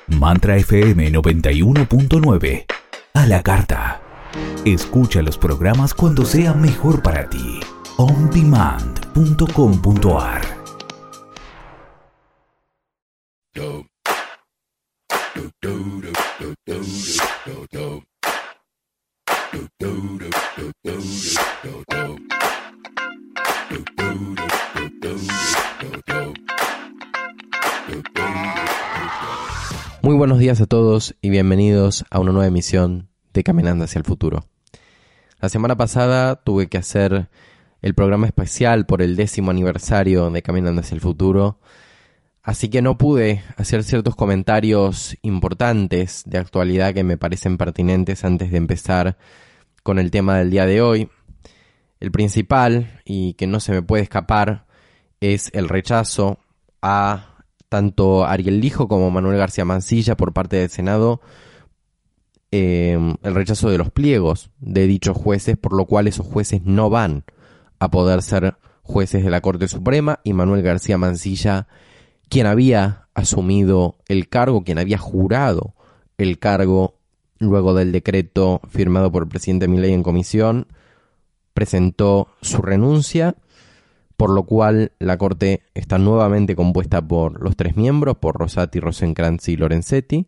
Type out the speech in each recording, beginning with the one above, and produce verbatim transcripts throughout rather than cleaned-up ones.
Mantra F M noventa y uno punto nueve. A la carta. Escucha los programas cuando sea mejor para ti. on demand punto com punto a r. Muy buenos días a todos y bienvenidos a una nueva emisión de Caminando hacia el Futuro. La semana pasada tuve que hacer el programa especial por el décimo aniversario de Caminando hacia el Futuro, así que no pude hacer ciertos comentarios importantes de actualidad que me parecen pertinentes antes de empezar con el tema del día de hoy. El principal, y que no se me puede escapar, es el rechazo a tanto Ariel Lijo como Manuel García Mancilla por parte del Senado, eh, el rechazo de los pliegos de dichos jueces, por lo cual esos jueces no van a poder ser jueces de la Corte Suprema, y Manuel García Mancilla, quien había asumido el cargo, quien había jurado el cargo luego del decreto firmado por el presidente Milei en comisión, presentó su renuncia, por lo cual la Corte está nuevamente compuesta por los tres miembros, por Rosati, Rosenkrantz y Lorenzetti,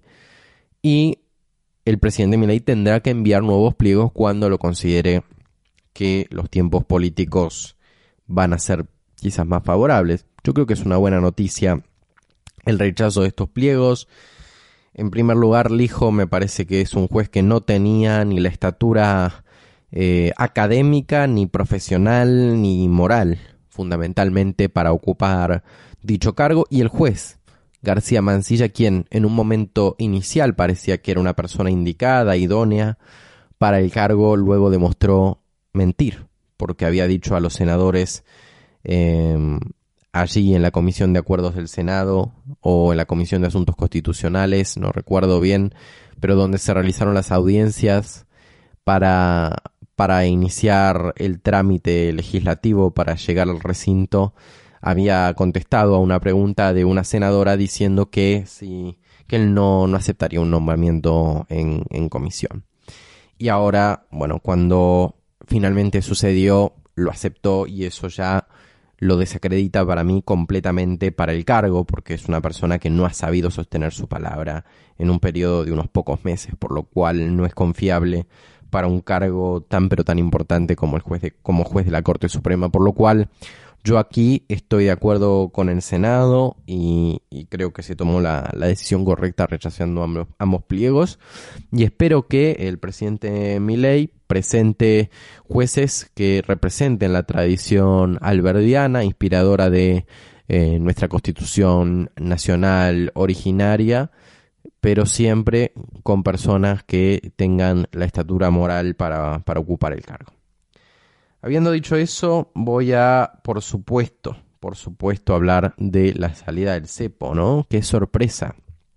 y el presidente Milei tendrá que enviar nuevos pliegos cuando lo considere que los tiempos políticos van a ser quizás más favorables. Yo creo que es una buena noticia el rechazo de estos pliegos. En primer lugar, Lijo me parece que es un juez que no tenía ni la estatura eh, académica, ni profesional, ni moral, fundamentalmente para ocupar dicho cargo, y el juez García Mancilla, quien en un momento inicial parecía que era una persona indicada, idónea para el cargo, luego demostró mentir, porque había dicho a los senadores eh, allí en la Comisión de Acuerdos del Senado o en la Comisión de Asuntos Constitucionales, no recuerdo bien, pero donde se realizaron las audiencias para para iniciar el trámite legislativo para llegar al recinto, había contestado a una pregunta de una senadora diciendo que, sí, que él no, no aceptaría un nombramiento en, en comisión. Y ahora, bueno, cuando finalmente sucedió, lo aceptó, y eso ya lo desacredita para mí completamente para el cargo, porque es una persona que no ha sabido sostener su palabra en un periodo de unos pocos meses, por lo cual no es confiable para un cargo tan pero tan importante como el juez de, como juez de la Corte Suprema, por lo cual yo aquí estoy de acuerdo con el Senado y, y creo que se tomó la, la decisión correcta rechazando ambos, ambos pliegos, y espero que el presidente Milei presente jueces que representen la tradición alberdiana, inspiradora de eh, nuestra Constitución Nacional originaria, pero siempre con personas que tengan la estatura moral para, para ocupar el cargo. Habiendo dicho eso, voy a, por supuesto, por supuesto, hablar de la salida del cepo, ¿no? ¡Qué sorpresa!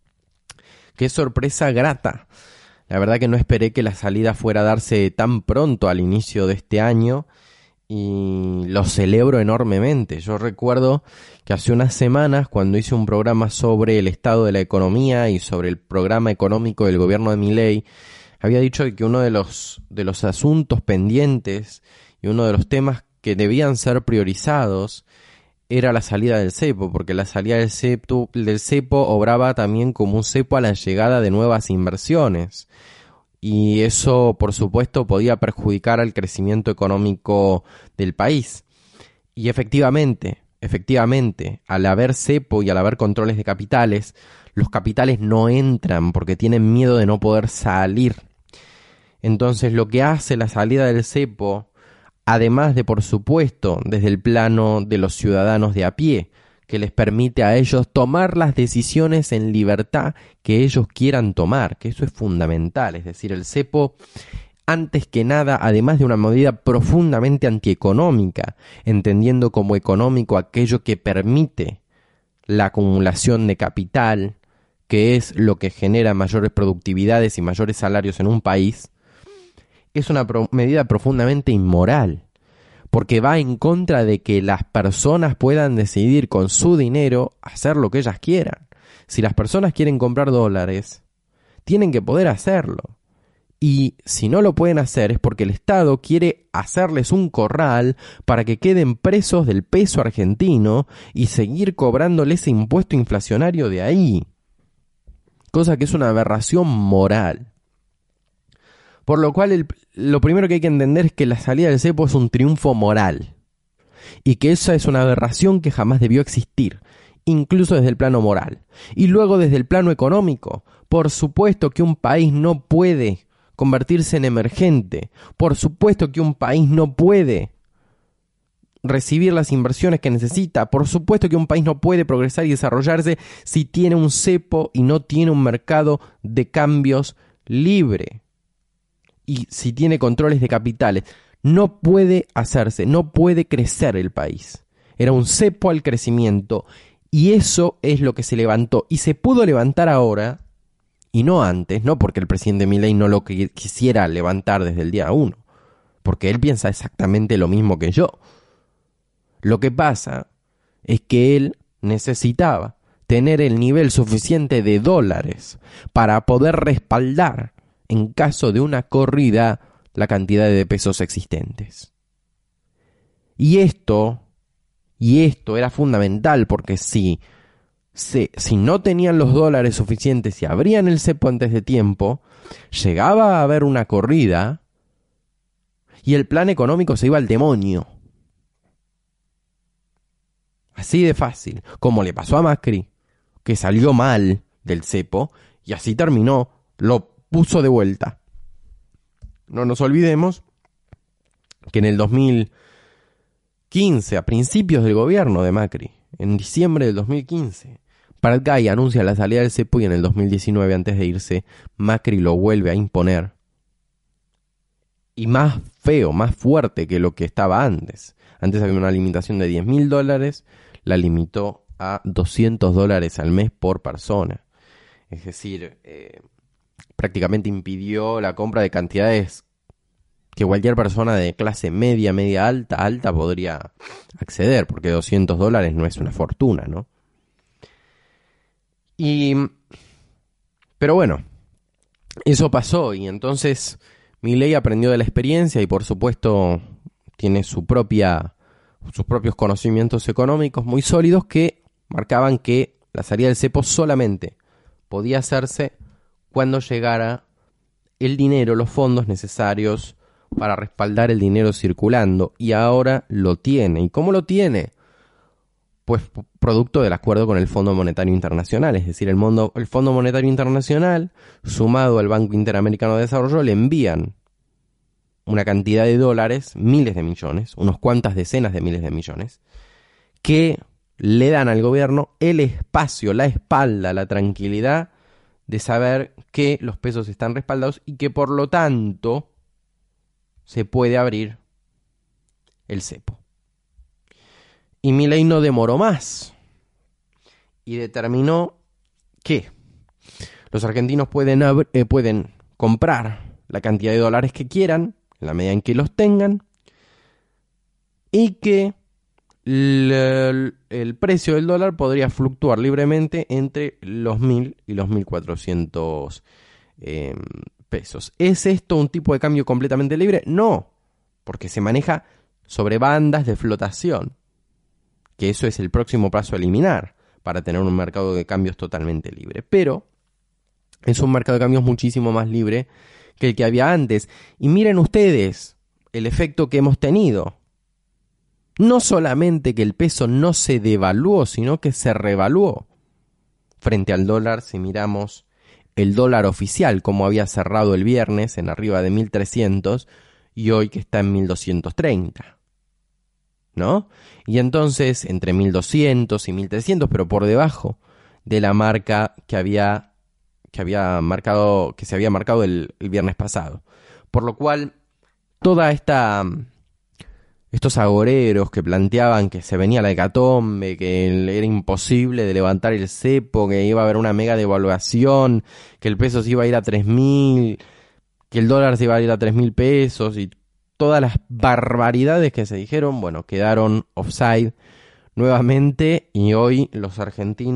¡Qué sorpresa grata! La verdad que no esperé que la salida fuera a darse tan pronto al inicio de este año, y lo celebro enormemente. Yo recuerdo que hace unas semanas, cuando hice un programa sobre el estado de la economía y sobre el programa económico del gobierno de Milei, había dicho que uno de los, de los asuntos pendientes y uno de los temas que debían ser priorizados era la salida del cepo, porque la salida del cepo, del cepo obraba también como un cepo a la llegada de nuevas inversiones. Y eso, por supuesto, podía perjudicar al crecimiento económico del país. Y efectivamente, efectivamente, al haber cepo y al haber controles de capitales, los capitales no entran porque tienen miedo de no poder salir. Entonces, lo que hace la salida del cepo, además de, por supuesto, desde el plano de los ciudadanos de a pie, que les permite a ellos tomar las decisiones en libertad que ellos quieran tomar, que eso es fundamental. Es decir, el cepo, antes que nada, además de una medida profundamente antieconómica, entendiendo como económico aquello que permite la acumulación de capital, que es lo que genera mayores productividades y mayores salarios en un país, es una pro- medida profundamente inmoral, porque va en contra de que las personas puedan decidir con su dinero hacer lo que ellas quieran. Si las personas quieren comprar dólares, tienen que poder hacerlo. Y si no lo pueden hacer es porque el Estado quiere hacerles un corral para que queden presos del peso argentino y seguir cobrándoles ese impuesto inflacionario de ahí. Cosa que es una aberración moral. Por lo cual, el, lo primero que hay que entender es que la salida del cepo es un triunfo moral. Y que esa es una aberración que jamás debió existir, incluso desde el plano moral. Y luego desde el plano económico, por supuesto que un país no puede convertirse en emergente. Por supuesto que un país no puede recibir las inversiones que necesita. Por supuesto que un país no puede progresar y desarrollarse si tiene un cepo y no tiene un mercado de cambios libre. Y si tiene controles de capitales. No puede hacerse, no puede crecer el país. Era un cepo al crecimiento y eso es lo que se levantó. Y se pudo levantar ahora y no antes, no porque el presidente Milei no lo quisiera levantar desde el día uno, porque él piensa exactamente lo mismo que yo. Lo que pasa es que él necesitaba tener el nivel suficiente de dólares para poder respaldar, en caso de una corrida, la cantidad de pesos existentes. Y esto, y esto era fundamental porque si, si, si no tenían los dólares suficientes y abrían el cepo antes de tiempo, llegaba a haber una corrida y el plan económico se iba al demonio. Así de fácil, como le pasó a Macri, que salió mal del cepo y así terminó, lo puso de vuelta. No nos olvidemos que en el dos mil quince, a principios del gobierno de Macri, en diciembre del dos mil quince, Prat-Gay anuncia la salida del cepo y en el dos mil diecinueve, antes de irse, Macri lo vuelve a imponer. Y más feo, más fuerte que lo que estaba antes. Antes había una limitación de diez mil dólares, la limitó a doscientos dólares al mes por persona. Es decir, eh, prácticamente impidió la compra de cantidades que cualquier persona de clase media, media alta, alta podría acceder, porque doscientos dólares no es una fortuna, ¿no? Y, pero bueno, eso pasó y entonces Milei aprendió de la experiencia y por supuesto tiene su propia, sus propios conocimientos económicos muy sólidos que marcaban que la salida del cepo solamente podía hacerse cuando llegara el dinero, los fondos necesarios para respaldar el dinero circulando, y ahora lo tiene. ¿Y cómo lo tiene? Pues producto del acuerdo con el Fondo Monetario Internacional, es decir, el, mundo, el Fondo Monetario Internacional, sumado al Banco Interamericano de Desarrollo, le envían una cantidad de dólares, miles de millones, unos cuantas decenas de miles de millones, que le dan al gobierno el espacio, la espalda, la tranquilidad de saber que los pesos están respaldados y que por lo tanto se puede abrir el cepo. Y Milei no demoró más y determinó que los argentinos pueden, ab- eh, pueden comprar la cantidad de dólares que quieran, en la medida en que los tengan, y que el, el precio del dólar podría fluctuar libremente entre los mil y los mil cuatrocientos eh, pesos. ¿Es esto un tipo de cambio completamente libre? No, porque se maneja sobre bandas de flotación, que eso es el próximo paso a eliminar para tener un mercado de cambios totalmente libre. Pero es un mercado de cambios muchísimo más libre que el que había antes. Y miren ustedes el efecto que hemos tenido. No solamente que el peso no se devaluó, sino que se revaluó frente al dólar. Si miramos el dólar oficial, como había cerrado el viernes en arriba de mil trescientos y hoy que está en mil doscientos treinta, ¿no? Y entonces entre mil doscientos y mil trescientos, pero por debajo de la marca que había que había marcado que se había marcado el, el viernes pasado. Por lo cual toda esta estos agoreros que planteaban que se venía la hecatombe, que era imposible de levantar el cepo, que iba a haber una mega devaluación, que el peso se iba a ir a tres mil, que el dólar se iba a ir a tres mil pesos y todas las barbaridades que se dijeron, bueno, quedaron offside nuevamente y hoy los argentinos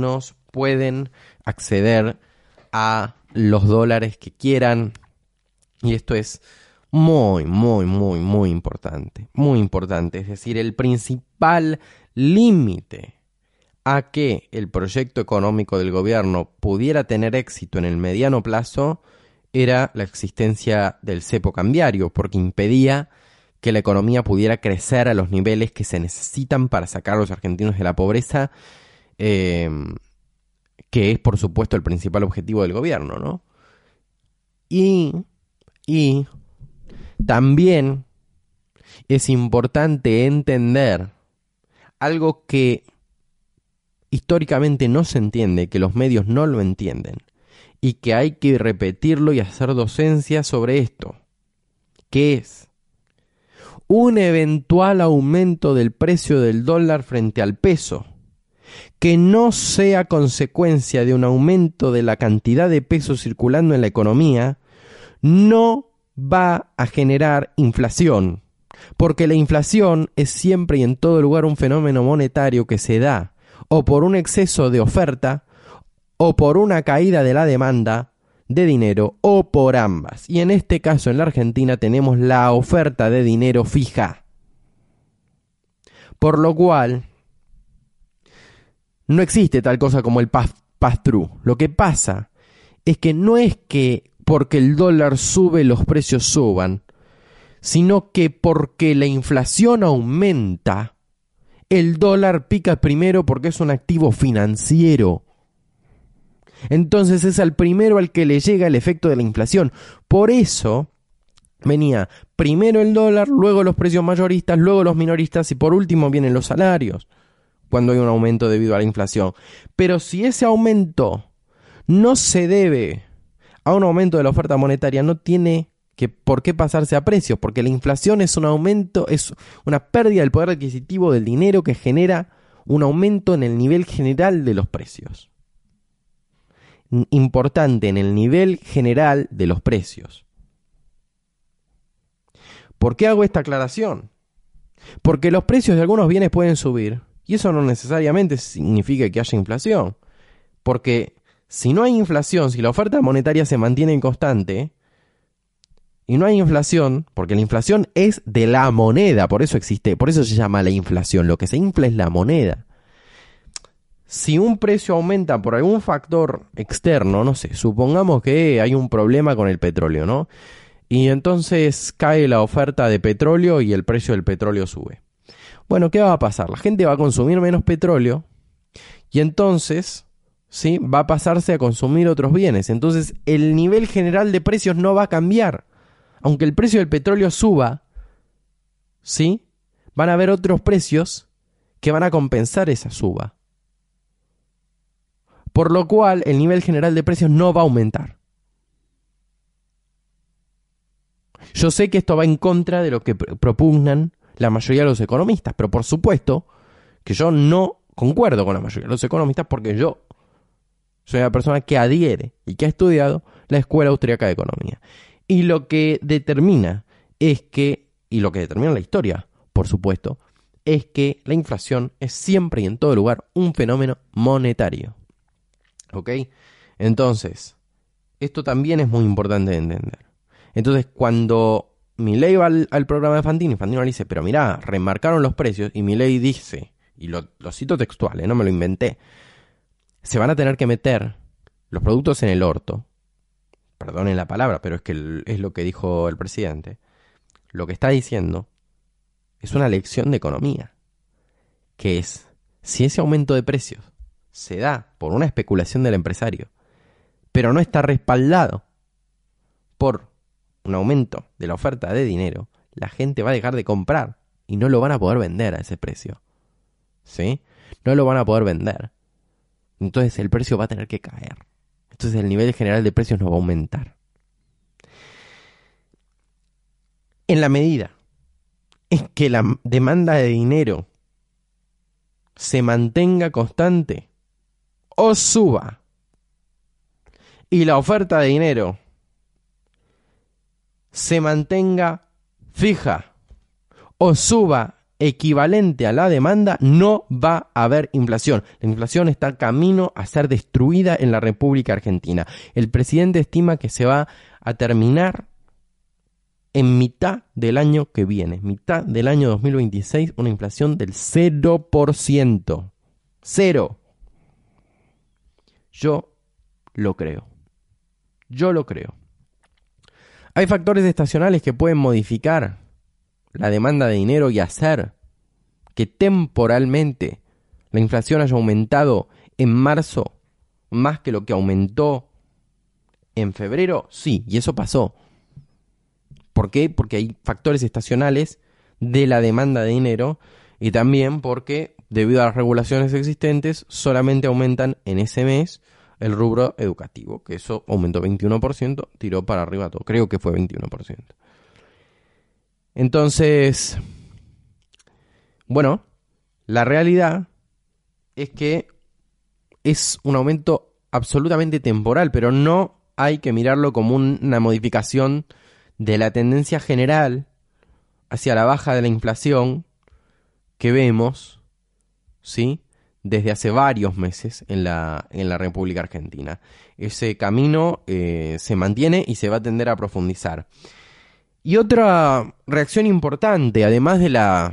pueden acceder a los dólares que quieran. Y esto es muy, muy, muy, muy importante. Muy importante. Es decir, el principal límite a que el proyecto económico del gobierno pudiera tener éxito en el mediano plazo era la existencia del cepo cambiario, porque impedía que la economía pudiera crecer a los niveles que se necesitan para sacar a los argentinos de la pobreza, eh, que es, por supuesto, el principal objetivo del gobierno, ¿no? Y, y también es importante entender algo que históricamente no se entiende, que los medios no lo entienden, y que hay que repetirlo y hacer docencia sobre esto, que es un eventual aumento del precio del dólar frente al peso, que no sea consecuencia de un aumento de la cantidad de pesos circulando en la economía, no va a generar inflación, porque la inflación es siempre y en todo lugar un fenómeno monetario que se da o por un exceso de oferta, o por una caída de la demanda de dinero, o por ambas. Y en este caso, en la Argentina, tenemos la oferta de dinero fija. Por lo cual, no existe tal cosa como el pass-through. Lo que pasa es que no es que porque el dólar sube los precios suban, sino que porque la inflación aumenta, el dólar pica primero porque es un activo financiero. Entonces es al primero al que le llega el efecto de la inflación. Por eso venía primero el dólar, luego los precios mayoristas, luego los minoristas y por último vienen los salarios, cuando hay un aumento debido a la inflación. Pero si ese aumento no se debe a un aumento de la oferta monetaria, no tiene que por qué pasarse a precios, porque la inflación es un aumento, es una pérdida del poder adquisitivo del dinero que genera un aumento en el nivel general de los precios. Importante, en el nivel general de los precios. ¿Por qué hago esta aclaración? Porque los precios de algunos bienes pueden subir, y eso no necesariamente significa que haya inflación. Porque si no hay inflación, si la oferta monetaria se mantiene constante, y no hay inflación, porque la inflación es de la moneda, por eso existe, por eso se llama la inflación, lo que se infla es la moneda. Si un precio aumenta por algún factor externo, no sé, supongamos que hay un problema con el petróleo, ¿no? Y entonces cae la oferta de petróleo y el precio del petróleo sube. Bueno, ¿qué va a pasar? La gente va a consumir menos petróleo y entonces, ¿sí?, va a pasarse a consumir otros bienes. Entonces, el nivel general de precios no va a cambiar. Aunque el precio del petróleo suba, ¿sí?, van a haber otros precios que van a compensar esa suba. Por lo cual, el nivel general de precios no va a aumentar. Yo sé que esto va en contra de lo que propugnan la mayoría de los economistas, pero por supuesto que yo no concuerdo con la mayoría de los economistas porque yo soy una persona que adhiere y que ha estudiado la Escuela Austríaca de Economía. Y lo que determina es que, y lo que determina la historia, por supuesto, es que la inflación es siempre y en todo lugar un fenómeno monetario. ¿Ok? Entonces, esto también es muy importante de entender. Entonces, cuando Milei va al, al programa de Fantini, Fantini le dice, pero mirá, remarcaron los precios, y Milei dice, y lo, lo cito textual, ¿eh? No me lo inventé, se van a tener que meter los productos en el orto. Perdonen la palabra, pero es que es lo que dijo el presidente. Lo que está diciendo es una lección de economía, que es, si ese aumento de precios se da por una especulación del empresario, pero no está respaldado por un aumento de la oferta de dinero, la gente va a dejar de comprar y no lo van a poder vender a ese precio. ¿Sí? No lo van a poder vender. Entonces el precio va a tener que caer. Entonces el nivel general de precios no va a aumentar. En la medida en que la demanda de dinero se mantenga constante o suba y la oferta de dinero se mantenga fija o suba equivalente a la demanda, no va a haber inflación. La inflación está camino a ser destruida en la República Argentina. El presidente estima que se va a terminar en mitad del año que viene, mitad del año dos mil veintiséis, una inflación del cero por ciento. Cero. Yo lo creo. Yo lo creo. Hay factores estacionales que pueden modificar la demanda de dinero y hacer que temporalmente la inflación haya aumentado en marzo más que lo que aumentó en febrero. Sí, y eso pasó. ¿Por qué? Porque hay factores estacionales de la demanda de dinero y también porque, debido a las regulaciones existentes, solamente aumentan en ese mes el rubro educativo, que eso aumentó veintiuno por ciento, tiró para arriba todo. Creo que fue veintiuno por ciento. Entonces, bueno, la realidad es que es un aumento absolutamente temporal, pero no hay que mirarlo como una modificación de la tendencia general hacia la baja de la inflación que vemos, ¿sí?, desde hace varios meses en la, en la República Argentina. Ese camino eh, se mantiene y se va a tender a profundizar. Y otra reacción importante, además de la,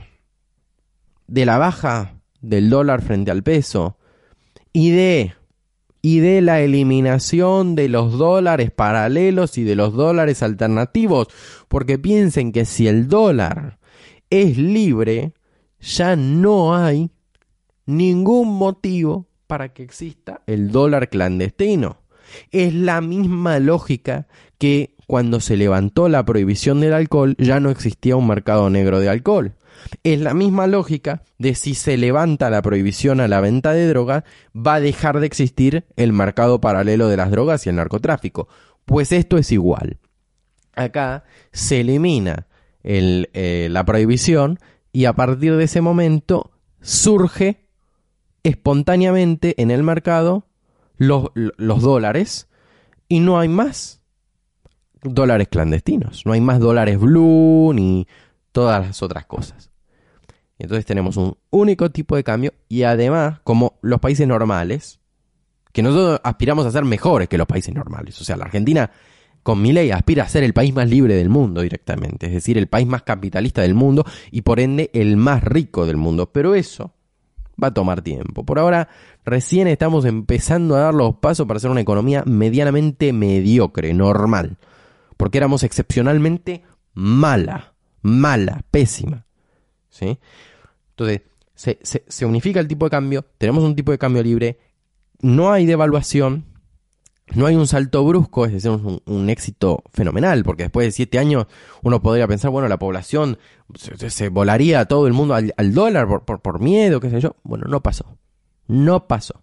de la baja del dólar frente al peso y de, y de la eliminación de los dólares paralelos y de los dólares alternativos, porque piensen que si el dólar es libre, ya no hay ningún motivo para que exista el dólar clandestino. Es la misma lógica que cuando se levantó la prohibición del alcohol ya no existía un mercado negro de alcohol. Es la misma lógica de si se levanta la prohibición a la venta de drogas, va a dejar de existir el mercado paralelo de las drogas y el narcotráfico. Pues esto es igual. Acá se elimina el, eh, la prohibición y a partir de ese momento surge espontáneamente en el mercado los, los dólares y no hay más dólares clandestinos, no hay más dólares blue ni todas las otras cosas. Entonces tenemos un único tipo de cambio y además, como los países normales, que nosotros aspiramos a ser mejores que los países normales. O sea, la Argentina con Milei aspira a ser el país más libre del mundo directamente, es decir, el país más capitalista del mundo y por ende el más rico del mundo. Pero eso va a tomar tiempo. Por ahora, recién estamos empezando a dar los pasos para hacer una economía medianamente mediocre, normal. Porque éramos excepcionalmente mala, mala, pésima. ¿Sí? Entonces, se, se, se unifica el tipo de cambio, tenemos un tipo de cambio libre, no hay devaluación, no hay un salto brusco, es decir, un, un éxito fenomenal, porque después de siete años uno podría pensar, bueno, la población se, se volaría a todo el mundo al, al dólar por, por, por miedo, qué sé yo. Bueno, no pasó. No pasó.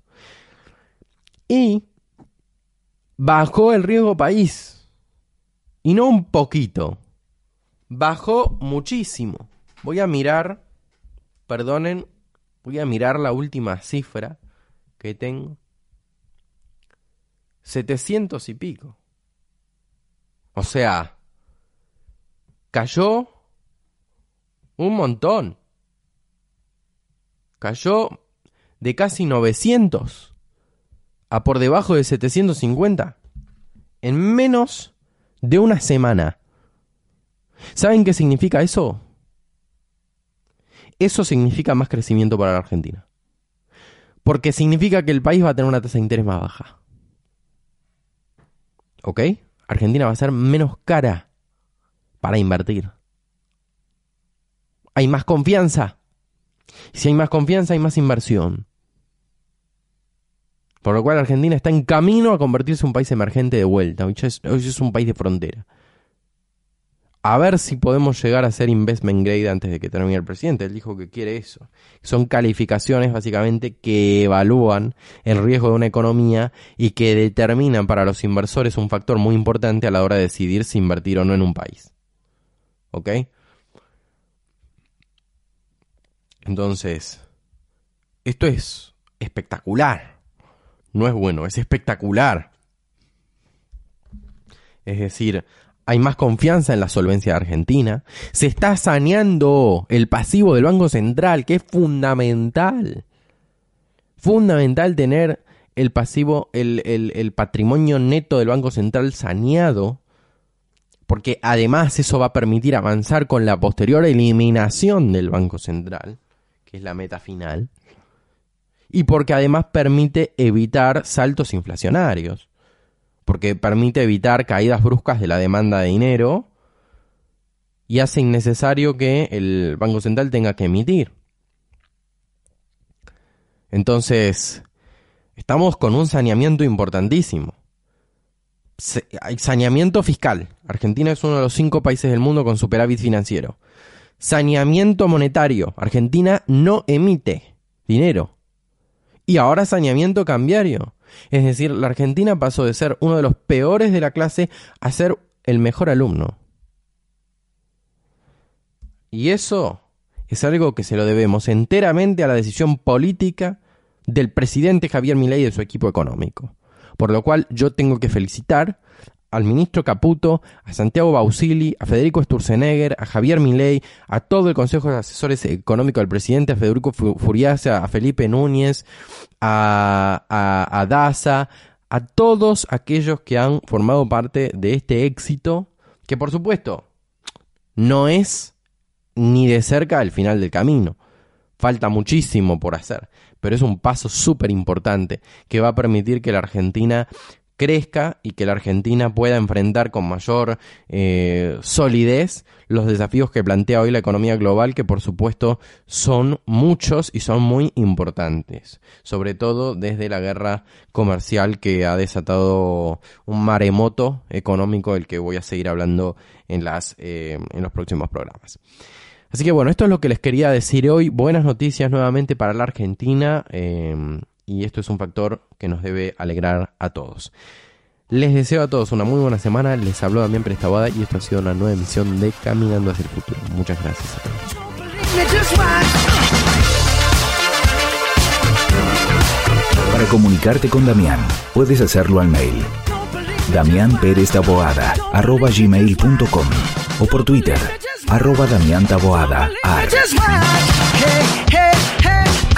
Y bajó el riesgo país. Y no un poquito. Bajó muchísimo. Voy a mirar, perdonen, voy a mirar la última cifra que tengo. setecientos y pico. O sea, cayó un montón. Cayó de casi novecientos a por debajo de setecientos cincuenta en menos de una semana. ¿Saben qué significa eso? Eso significa más crecimiento para la Argentina. Porque significa que el país va a tener una tasa de interés más baja. ¿Ok? Argentina va a ser menos cara para invertir. Hay más confianza. Si hay más confianza, hay más inversión. Por lo cual Argentina está en camino a convertirse en un país emergente de vuelta. Hoy es, hoy es un país de frontera. A ver si podemos llegar a ser investment grade antes de que termine el presidente. Él dijo que quiere eso. Son calificaciones básicamente que evalúan el riesgo de una economía y que determinan para los inversores un factor muy importante a la hora de decidir si invertir o no en un país. ¿Ok? Entonces, esto es espectacular. No es bueno, es espectacular. Es decir, hay más confianza en la solvencia de Argentina. Se está saneando el pasivo del Banco Central, que es fundamental. Fundamental tener el pasivo, el, el, el patrimonio neto del Banco Central saneado, porque además eso va a permitir avanzar con la posterior eliminación del Banco Central, que es la meta final, y porque además permite evitar saltos inflacionarios, porque permite evitar caídas bruscas de la demanda de dinero y hace innecesario que el Banco Central tenga que emitir. Entonces, estamos con un saneamiento importantísimo. Saneamiento fiscal. Argentina es uno de los cinco países del mundo con superávit financiero. Saneamiento monetario. Argentina no emite dinero. Y ahora saneamiento cambiario. Es decir, la Argentina pasó de ser uno de los peores de la clase a ser el mejor alumno. Y eso es algo que se lo debemos enteramente a la decisión política del presidente Javier Milei y de su equipo económico. Por lo cual yo tengo que felicitar al ministro Caputo, a Santiago Bausili, a Federico Sturzenegger, a Javier Milei, a todo el Consejo de Asesores Económicos del presidente, a Federico Furiase, a Felipe Núñez, a, a, a Daza, a todos aquellos que han formado parte de este éxito, que por supuesto no es ni de cerca el final del camino. Falta muchísimo por hacer, pero es un paso súper importante que va a permitir que la Argentina crezca y que la Argentina pueda enfrentar con mayor eh, solidez los desafíos que plantea hoy la economía global, que por supuesto son muchos y son muy importantes, sobre todo desde la guerra comercial que ha desatado un maremoto económico del que voy a seguir hablando en, las, eh, en los próximos programas. Así que bueno, esto es lo que les quería decir hoy. Buenas noticias nuevamente para la Argentina eh, y esto es un factor que nos debe alegrar a todos. Les deseo a todos una muy buena semana. Les habló Damián Pérez Taboada y esto ha sido una nueva emisión de Caminando hacia el Futuro. Muchas gracias a todos. Para comunicarte con Damián, puedes hacerlo al mail damián pérez taboada arroba gmail punto com o por Twitter arroba Damián Taboada.